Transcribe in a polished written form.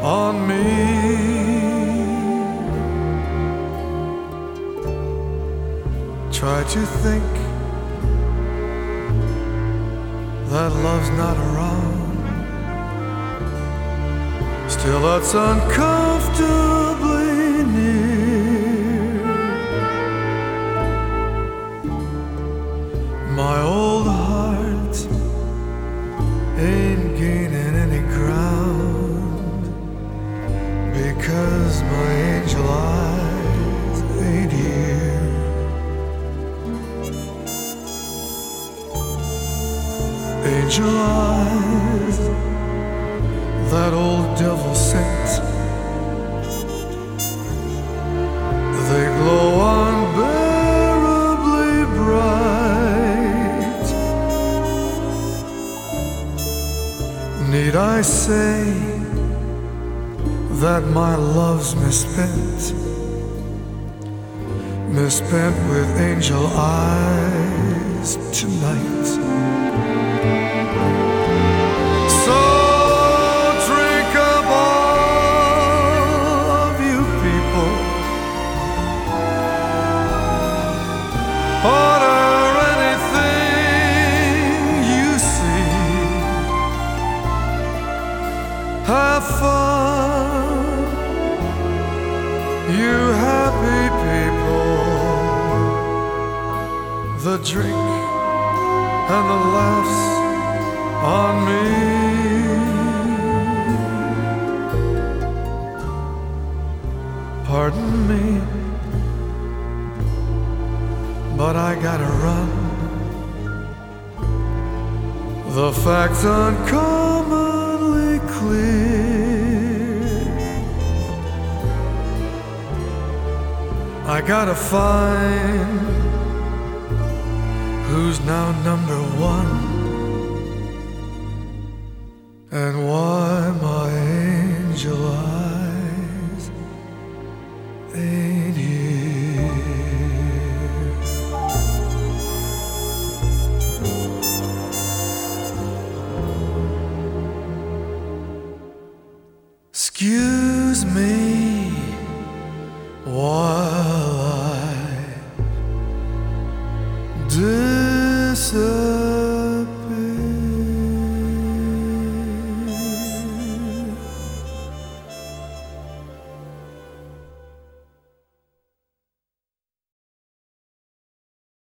on me. Try to think that love's not around. Still that's uncomfortably near. My old heart ain't gaining any ground because my angel eyes ain't here. Angel eyes, that old devil sent, they glow unbearably bright. Need I say that my love's misspent, misspent with angel eyes tonight? So drink up all of you people, order anything you see, have fun, you happy people. The drink and the laughs on me. Pardon me, but I gotta run. The facts uncommonly clear. I gotta find who's now number one, and why my angel eyes ain't here. Excuse me,